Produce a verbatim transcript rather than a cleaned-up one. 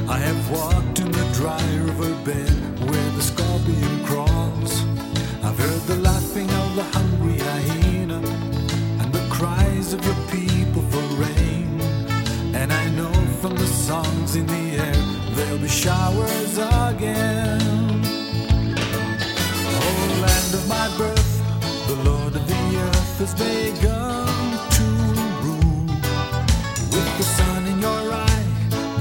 I have walked in the dry riverbed where the scorpion crawls. I've heard the laughing of the hungry hyena and the cries of your people for rain. And I know from the songs in the air there'll be showers again. Oh, land of my birth, the Lord of the earth has begun.